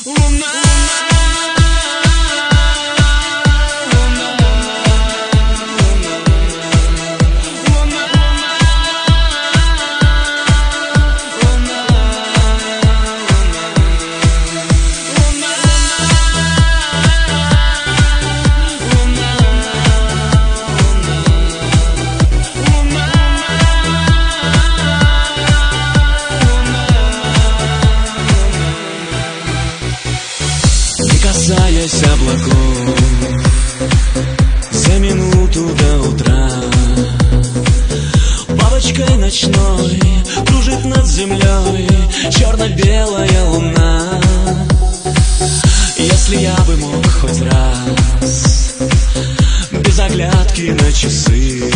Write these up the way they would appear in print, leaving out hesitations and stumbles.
Касаясь облаков за минуту до утра, бабочкой ночной кружит над землей черно-белая луна. Если я бы мог хоть раз, без оглядки на часы,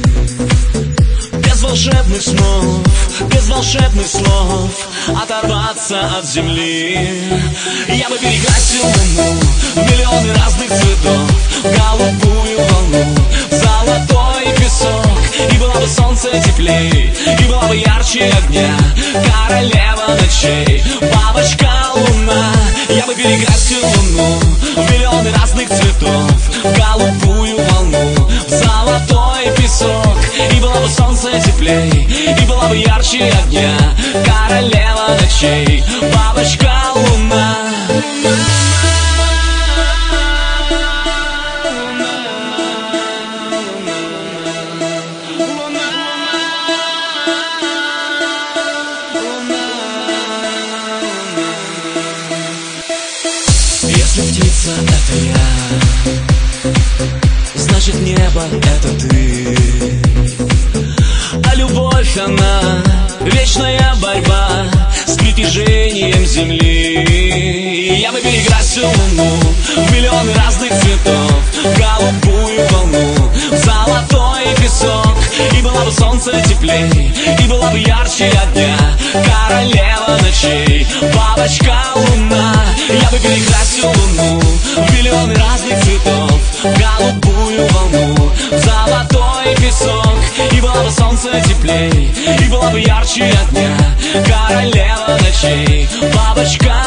без волшебных снов, без волшебных слов, оторваться от земли, я бы перекрасил луну в миллионы разных цветов, в голубую волну, в золотой песок. И было бы солнце теплей, и была бы ярче огня, королева ночей, бабочка луна. Я бы перекрасил луну в миллионы разных цветов, в голубую волну, в золотой песок. И было бы солнце теплей, и была бы ярче огня, королева ночей, бабочка луна. Если птица — это я, значит небо — это ты, а любовь она — вечная борьба с притяжением земли. Я бы перекрасил луну в миллионы разных цветов, в голубую волну, в золотой песок. И было бы солнце теплей, и была бы ярче огня, королева ночей, бабочка луна. Я бы перекрасил луну в миллионы разных цветов, в голубую волну, в золотой песок. И было бы солнце теплей, и была бы ярче огня, королева ночей, бабочка